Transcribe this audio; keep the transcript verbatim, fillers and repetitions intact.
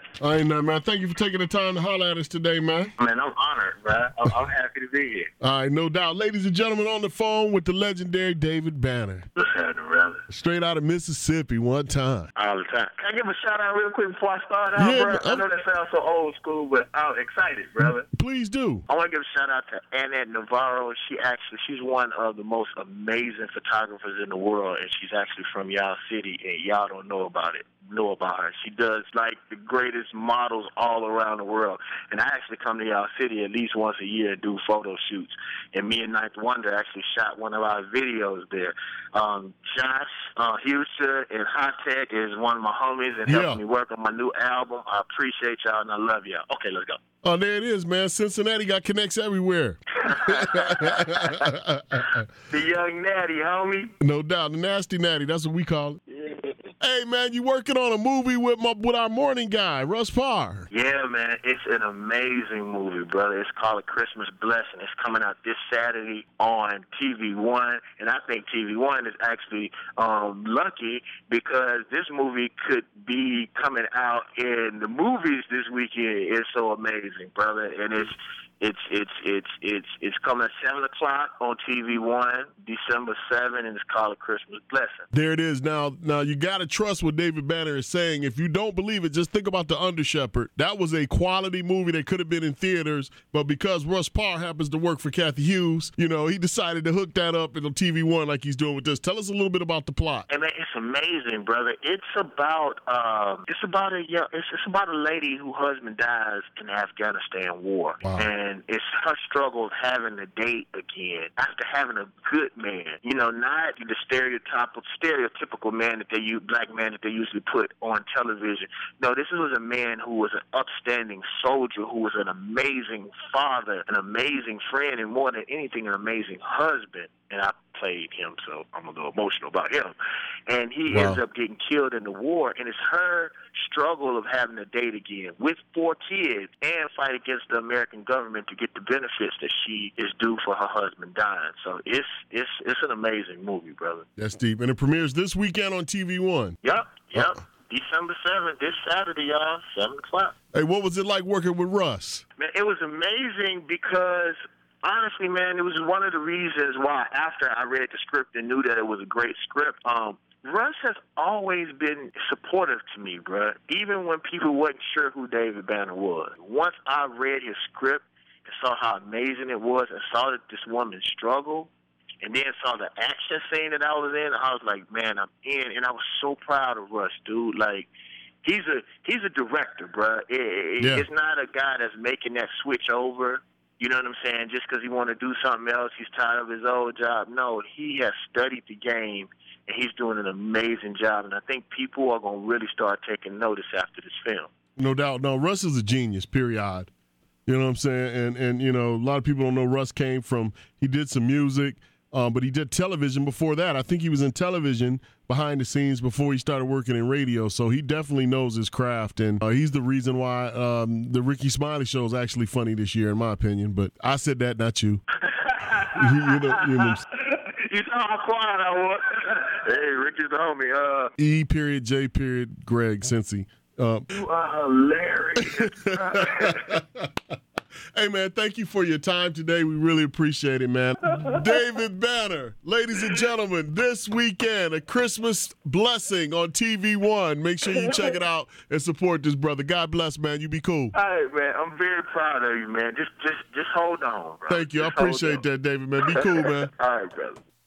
All right, now, man. Thank you for taking the time to holler at us today, man. Man, I'm honored, bro. I'm, I'm happy to be here. All right, no doubt. Ladies and gentlemen, on the phone with the legendary David Banner. What's happening, brother? Straight out of Mississippi one time. All the time. Can I give a shout out real quick before I start out, Yeah, bro? man, I know that sounds so old school, but I'm excited, brother. Please do. I want to give a shout out to Annette Navarro. She actually, she's one of the most amazing photographers in the world, and she's actually from Y'all City, and y'all don't know about it. Know about her. She does like the greatest models all around the world. And I actually come to Y'all City at least once a year and do photo shoots. And me and Ninth Wonder actually shot one of our videos there. Um, Josh uh, Houston and High Tech is one of my homies and Yeah. helping me work on my new album. I appreciate y'all and I love y'all. Okay, let's go. Oh, there it is, man. Cincinnati got connects everywhere. The young natty, homie. No doubt. The nasty natty. That's what we call it. Hey, man, you working on a movie with my with our morning guy, Russ Parr. Yeah, man, it's an amazing movie, brother. It's called A Christmas Blessing. It's coming out this Saturday on T V One, and I think T V One is actually um, lucky because this movie could be coming out in the movies this weekend. It's so amazing, brother, and it's It's it's it's it's it's coming at seven o'clock on T V One, December seventh, and it's called A Christmas Blessing. There it is. Now, now you got to trust what David Banner is saying. If you don't believe it, just think about The Under Shepherd. That was a quality movie that could have been in theaters, but because Russ Parr happens to work for Kathy Hughes, you know, he decided to hook that up on T V One like he's doing with this. Tell us a little bit about the plot. And man, it's amazing, brother. It's about um, it's about a yeah, it's it's about a lady whose husband dies in the Afghanistan war, Wow. and it's her struggle of having a date again after having a good man. You know, not the stereotypical stereotypical man that they use, black man that they usually put on television. No, this was a man who was an upstanding soldier, who was an amazing father, an amazing friend, and more than anything, an amazing husband. And I played him, so I'm a little emotional about him. And he Wow. ends up getting killed in the war, and it's her struggle of having a date again with four kids and fight against the American government to get the benefits that she is due for her husband dying. So it's it's it's an amazing movie, brother. That's deep. And it premieres this weekend on T V One. Yep, yep. Uh- December seventh, this Saturday, y'all, seven o'clock. Hey, what was it like working with Russ? Man, it was amazing because, honestly, man, it was one of the reasons why after I read the script and knew that it was a great script, um, Russ has always been supportive to me, bruh, even when people wasn't sure who David Banner was. Once I read his script and saw how amazing it was and saw that this woman struggled, and then saw the action scene that I was in, I was like, man, I'm in. And I was so proud of Russ, dude. Like, he's a he's a director, bruh. It, it, Yeah. It's not a guy that's making that switch over. You know what I'm saying? Just because he want to do something else, he's tired of his old job. No, he has studied the game, and he's doing an amazing job. And I think people are going to really start taking notice after this film. No doubt. No, Russ is a genius, period. You know what I'm saying? And, and you know, a lot of people don't know Russ came from, he did some music, um, but he did television before that. I think he was in television behind the scenes before he started working in radio. So he definitely knows his craft. And uh, he's the reason why um, the Ricky Smiley show is actually funny this year, in my opinion. But I said that, not you. you, you know, you know. You saw how quiet I was. Hey, Ricky's the homie. Uh, E period, J period, Greg, Cincy. Uh, you are hilarious. Hey, man, thank you for your time today. We really appreciate it, man. David Banner, ladies and gentlemen, this weekend, A Christmas Blessing on T V One. Make sure you check it out and support this brother. God bless, man. You be cool. All right, man. I'm very proud of you, man. Just just, just hold on, bro. Thank you. Just I appreciate that, David, man. Be cool, man. All right, brother.